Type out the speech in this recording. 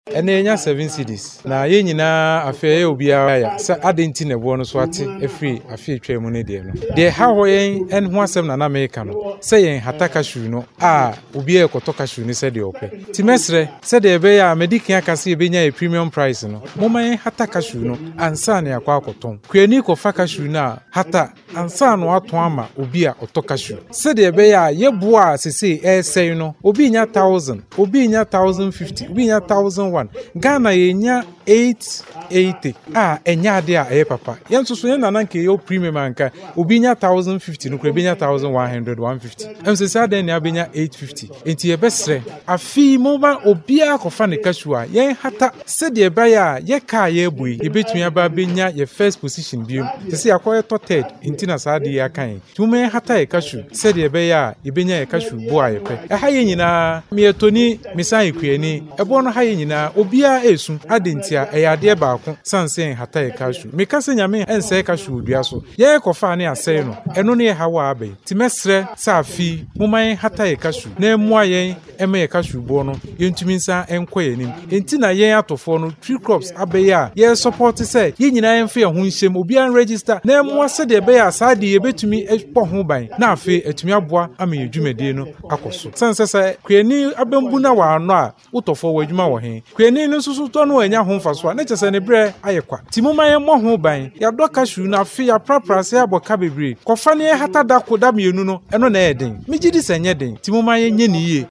ɛna enya 7 cedis na ye nyina afɛ obiara ya sɛ adenti na ɛbɔ no so ate afiri afɛ atwa mu ne de no de ha hɔ yɛn ɛn ho asɛm na America no sɛ yɛn hataka shu no a obiara kɔtɔka shu ne sɛ de ɔpɛ timesre sɛ de ɛbɛ ya medican aka sɛ yɛbɛnya a premium price no moma yɛn hataka shu no ansa na yakɔ akɔtɔn kuani kɔfa ka shu na hata ansa no ato ama obi a ɔtɔka shu sɛ de ɛbɛ ya yɛboa sese ɛsɛn no obi nya 1000 obi nya 1050 obi nya 1001 Ghana yenya 880 enya ade a ɛyɛ papa yɛn so yɛn nana nke yɛ premium anka obi nya 1050 no kura bi nya 1100 150 sɛ adan ne abenya 850 enti yɛbɛsrɛ afi moba obi a kɔfa ne kashu a yɛn hata sɛ de ɛbɛ ya yɛ ka yɛ bui yɛbɛtumi aba benya yɛ first position biom sɛ yakɔ yɛ third enti na saa de yɛ kan tumi hata yɛ kashu sɛ de ɛbɛ ya yɛbɛnya yɛ kashu bo a yɛpɛ ɛha yɛ nyinaa meyɛtoni mesan ekuani ɛbɔ no ha yɛ nyinaa obi a esu adentia ɛyɛ adeɛ baako sansen hata yɛ kashu meka sɛ nyame ɛnsɛ kashu odua so yɛ kɔfa ne asɛe no ɛno ne yɛ hawa abɛ timesrɛ sɛ afi moman hata yɛ kashu na ɛmoa yɛn ɛma yɛ kashu bo no yɛntumi nsa ɛnkɔ yɛ nim enti na yɛn atɔfoɔ no tree crops abɛyɛ a yɛ support sɛ yɛn nyinaa yɛmfa yɛn ho nhyɛm obi an register na ɛmoa sɛ de ɛbɛyɛ a saa de yɛbɛtumi ɛpɔ ho ban na afei ɛtumi aboa ama yɛ dwumadie no akɔ so sanse sɛ kuani abɛmbu na wɔ ano a wotɔfoɔ wɔ adwuma wɔ he kuani no nso so tɔ no anya ho mfa so a na kyɛ sɛ ne berɛ ayɛ kwa ti moma yɛmmɔ ho ban yɛadɔ kashu na afei yɛaprapra sɛ abɔ ka bebree kɔfa ne hata da ko da mmienu no ɛno na ɛyɛ den megye di sɛ nyɛ den ti moma yɛnyɛ ne yie